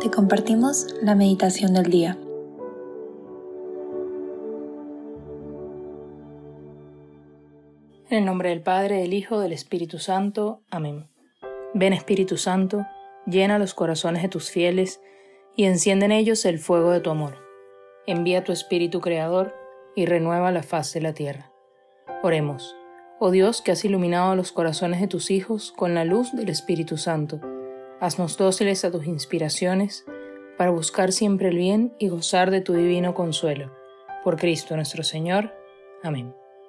te compartimos la meditación del día. En el nombre del Padre, del Hijo, del Espíritu Santo. Amén. Ven, Espíritu Santo, llena los corazones de tus fieles y enciende en ellos el fuego de tu amor. Envía tu Espíritu Creador y renueva la faz de la tierra. Oremos. Oh Dios, que has iluminado los corazones de tus hijos con la luz del Espíritu Santo, haznos dóciles a tus inspiraciones para buscar siempre el bien y gozar de tu divino consuelo. Por Cristo nuestro Señor. Amén.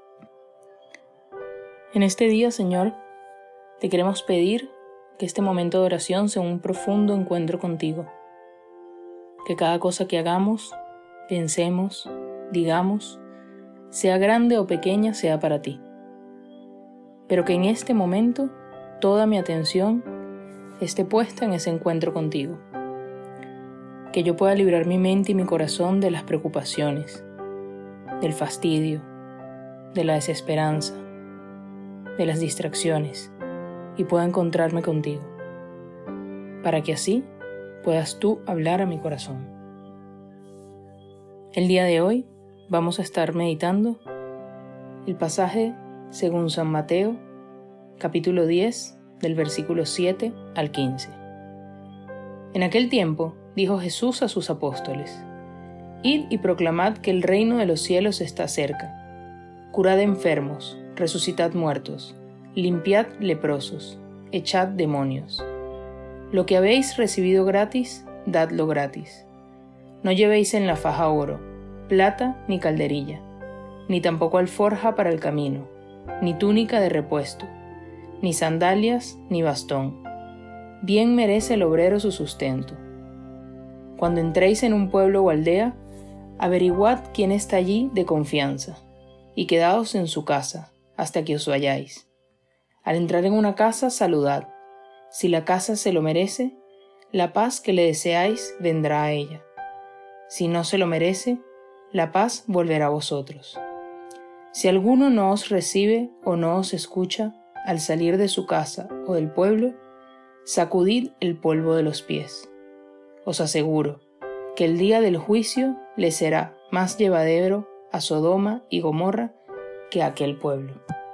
En este día, Señor, te queremos pedir que este momento de oración sea un profundo encuentro contigo. Que cada cosa que hagamos, pensemos, digamos, sea grande o pequeña, sea para ti. Pero que en este momento toda mi atención esté puesta en ese encuentro contigo. Que yo pueda librar mi mente y mi corazón de las preocupaciones, del fastidio, de la desesperanza, de las distracciones y pueda encontrarme contigo, para que así puedas tú hablar a mi corazón. El día de hoy vamos a estar meditando el pasaje según San Mateo, capítulo 10, del versículo 7 al 15. En aquel tiempo dijo Jesús a sus apóstoles: Id y proclamad que el reino de los cielos está cerca. Curad enfermos, resucitad muertos, limpiad leprosos, echad demonios. Lo que habéis recibido gratis, dadlo gratis. No llevéis en la faja oro, plata ni calderilla, ni tampoco alforja para el camino, ni túnica de repuesto, ni sandalias ni bastón. Bien merece el obrero su sustento. Cuando entréis en un pueblo o aldea, averiguad quién está allí de confianza, y quedaos en su casa hasta que os vayáis. Al entrar en una casa, saludad. Si la casa se lo merece, la paz que le deseáis vendrá a ella. Si no se lo merece, la paz volverá a vosotros. Si alguno no os recibe o no os escucha al salir de su casa o del pueblo, sacudid el polvo de los pies. Os aseguro que el día del juicio le será más llevadero a Sodoma y Gomorra que a aquel pueblo.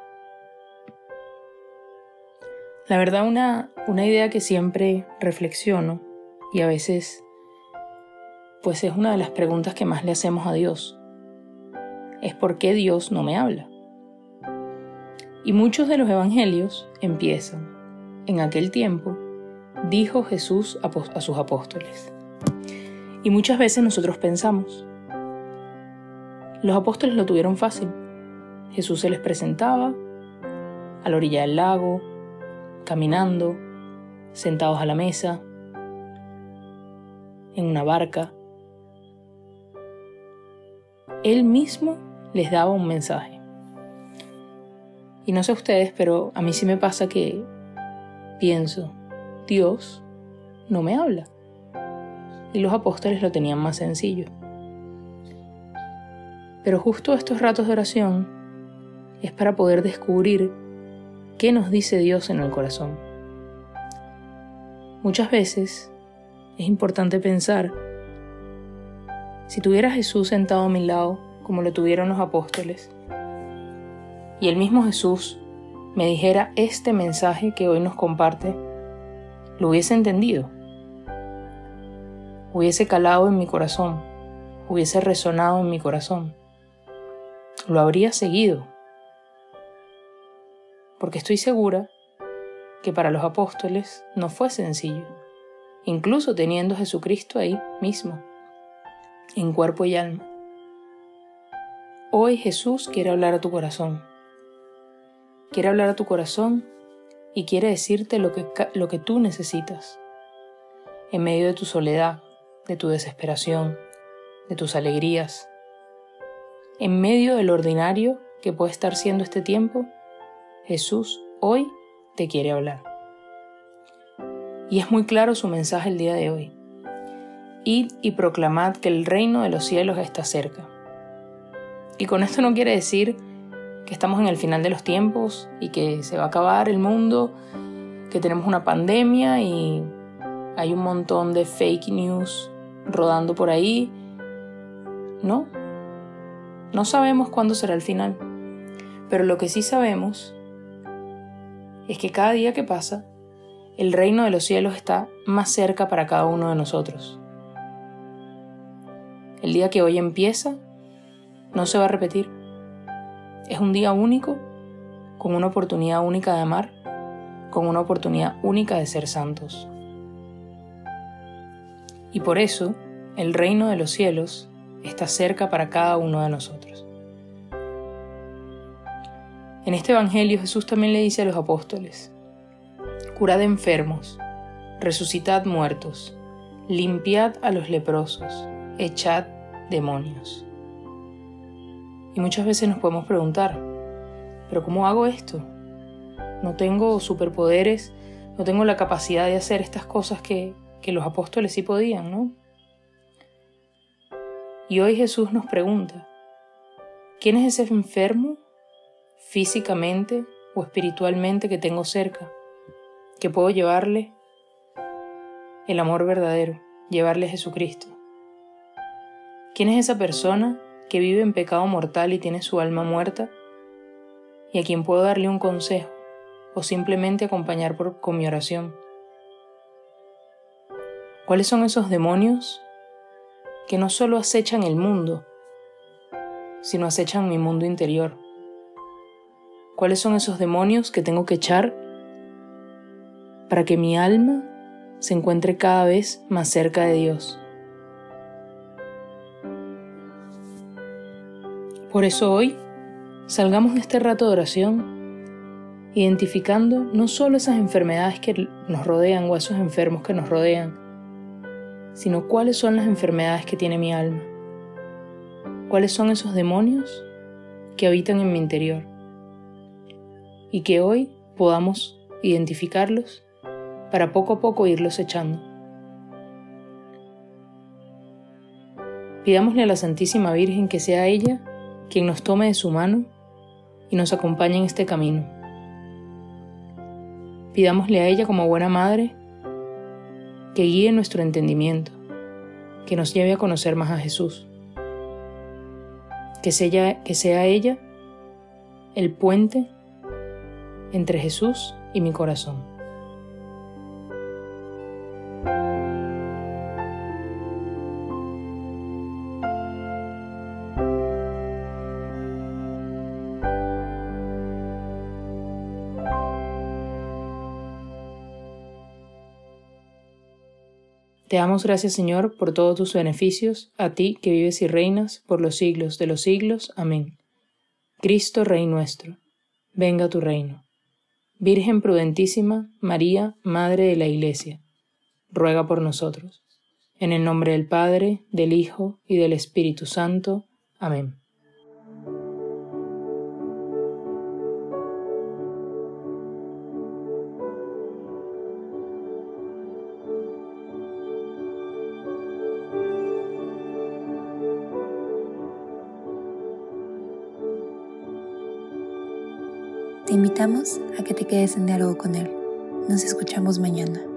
La verdad, una idea que siempre reflexiono y a veces pues es una de las preguntas que más le hacemos a Dios. Es ¿por qué Dios no me habla? Y muchos de los evangelios empiezan: en aquel tiempo dijo Jesús a sus apóstoles. Y muchas veces nosotros pensamos, los apóstoles lo tuvieron fácil. Jesús se les presentaba a la orilla del lago, caminando, sentados a la mesa, en una barca. Él mismo les daba un mensaje. Y no sé ustedes, pero a mí sí me pasa que pienso, Dios no me habla. Y los apóstoles lo tenían más sencillo. Pero justo estos ratos de oración es para poder descubrir qué nos dice Dios en el corazón. Muchas veces es importante pensar, si tuviera a Jesús sentado a mi lado, como lo tuvieron los apóstoles, y el mismo Jesús me dijera este mensaje que hoy nos comparte, lo hubiese entendido, hubiese calado en mi corazón, hubiese resonado en mi corazón, lo habría seguido. Porque estoy segura que para los apóstoles no fue sencillo, incluso teniendo a Jesucristo ahí mismo, en cuerpo y alma. Hoy Jesús quiere hablar a tu corazón. Quiere hablar a tu corazón y quiere decirte lo que tú necesitas. En medio de tu soledad, de tu desesperación, de tus alegrías, en medio del ordinario que puede estar siendo este tiempo, Jesús hoy te quiere hablar. Y es muy claro su mensaje el día de hoy. Id y proclamad que el reino de los cielos está cerca. Y con esto no quiere decir que estamos en el final de los tiempos y que se va a acabar el mundo, que tenemos una pandemia y hay un montón de fake news rodando por ahí. No sabemos cuándo será el final. Pero lo que sí sabemos es que cada día que pasa, el reino de los cielos está más cerca para cada uno de nosotros. El día que hoy empieza no se va a repetir. Es un día único, con una oportunidad única de amar, con una oportunidad única de ser santos. Y por eso, el reino de los cielos está cerca para cada uno de nosotros. En este evangelio Jesús también le dice a los apóstoles: curad enfermos, resucitad muertos, limpiad a los leprosos, echad demonios. Y muchas veces nos podemos preguntar: ¿pero cómo hago esto? No tengo superpoderes, no tengo la capacidad de hacer estas cosas que los apóstoles sí podían, ¿no? Y hoy Jesús nos pregunta: ¿quién es ese enfermo, físicamente o espiritualmente, que tengo cerca, que puedo llevarle el amor verdadero, llevarle a Jesucristo? ¿Quién es esa persona que vive en pecado mortal y tiene su alma muerta, y a quien puedo darle un consejo o simplemente acompañar con mi oración? ¿Cuáles son esos demonios que no solo acechan el mundo, sino acechan mi mundo interior? ¿Cuáles son esos demonios que tengo que echar para que mi alma se encuentre cada vez más cerca de Dios? Por eso hoy salgamos de este rato de oración identificando no solo esas enfermedades que nos rodean o esos enfermos que nos rodean, sino cuáles son las enfermedades que tiene mi alma, cuáles son esos demonios que habitan en mi interior, y que hoy podamos identificarlos para poco a poco irlos echando. Pidámosle a la Santísima Virgen que sea ella quien nos tome de su mano y nos acompañe en este camino. Pidámosle a ella, como buena madre, que guíe nuestro entendimiento, que nos lleve a conocer más a Jesús, que sea ella el puente entre Jesús y mi corazón. Te damos gracias, Señor, por todos tus beneficios, a ti que vives y reinas por los siglos de los siglos. Amén. Cristo, Rey nuestro, venga tu reino. Virgen prudentísima, María, Madre de la Iglesia, ruega por nosotros. En el nombre del Padre, del Hijo y del Espíritu Santo. Amén. Te invitamos a que te quedes en diálogo con Él. Nos escuchamos mañana.